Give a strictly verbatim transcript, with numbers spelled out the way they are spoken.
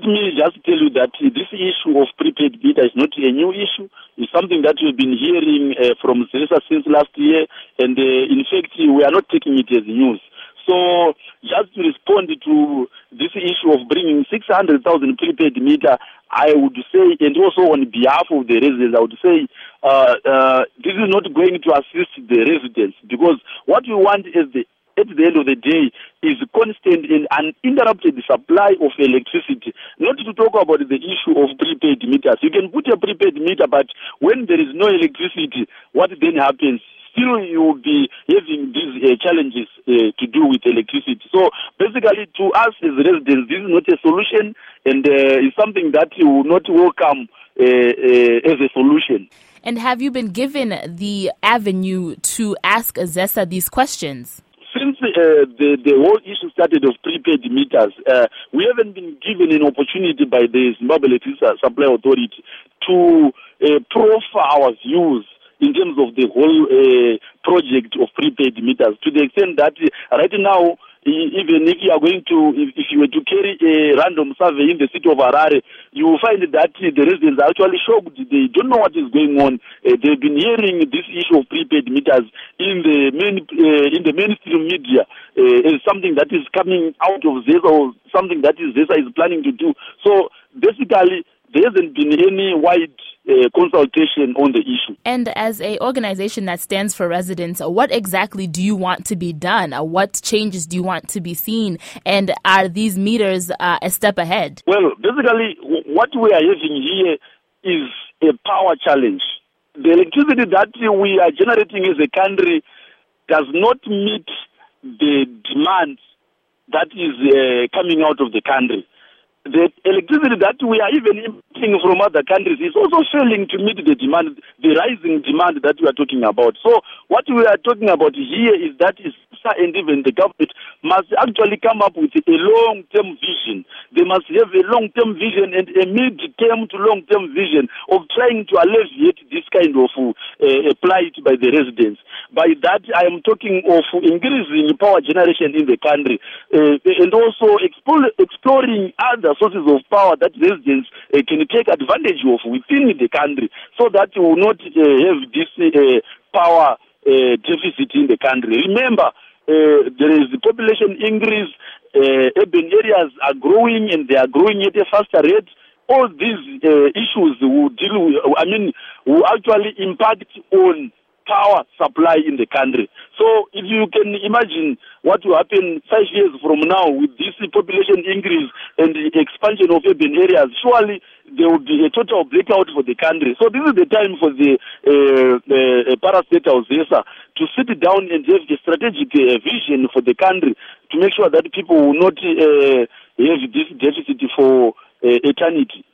me just tell you that this issue of prepaid meter is not a new issue. It's something that we've been hearing uh, from ZESA since last year, and uh, in fact, we are not taking it as news. So just to respond to this issue of bringing six hundred thousand prepaid meter, I would say, and also on behalf of the residents, I would say uh, uh, this is not going to assist the residents, because what we want is the at the end of the day is constant and uninterrupted supply of electricity. Not to talk about the issue of prepaid meters. You can put a prepaid meter, but when there is no electricity, what then happens? Still, you will be having these uh, challenges uh, to do with electricity. So basically, to us as residents, this is not a solution, and uh, it's something that you will not welcome uh, uh, as a solution. And have you been given the avenue to ask ZESA these questions? Since uh, the, the whole issue started of prepaid meters, uh, we haven't been given an opportunity by the Zimbabwe Electricity Supply Authority to uh, proffer our views in terms of the whole uh, project of prepaid meters, to the extent that uh, right now, even if you are going to, if, if you were to carry a random survey in the city of Harare, you will find that uh, the residents are actually shocked. They don't know what is going on. Uh, they've been hearing this issue of prepaid meters in the main, uh, in the mainstream media uh, as something that is coming out of ZESA, or something that is ZESA is planning to do. So basically, there hasn't been any wide Uh, consultation on the issue. And as a organization that stands for residents, what exactly do you want to be done? What changes do you want to be seen? And are these meters uh, a step ahead? Well, basically, what we are having here is a power challenge. The electricity that we are generating as a country does not meet the demand that is uh, coming out of the country. The electricity that we are even importing from other countries is also failing to meet the demand, the rising demand that we are talking about. So what we are talking about here is that is and even the government must actually come up with a long-term vision. They must have a long-term vision and a mid-term to long-term vision of trying to alleviate this kind of uh, plight by the residents. By that, I am talking of increasing power generation in the country uh, and also explore, exploring other sources of power that residents uh, can take advantage of within the country, so that we will not uh, have this uh, power uh, deficit in the country. Remember, uh, there is the population increase, uh, urban areas are growing and they are growing at a faster rate. All these uh, issues will deal with, I mean, will actually impact on power supply in the country. So if you can imagine what will happen five years from now with this population increase and the expansion of urban areas, surely there will be a total blackout for the country. So this is the time for the uh, uh, parastatal ZESA to sit down and have a strategic uh, vision for the country to make sure that people will not uh, have this deficit for uh, eternity.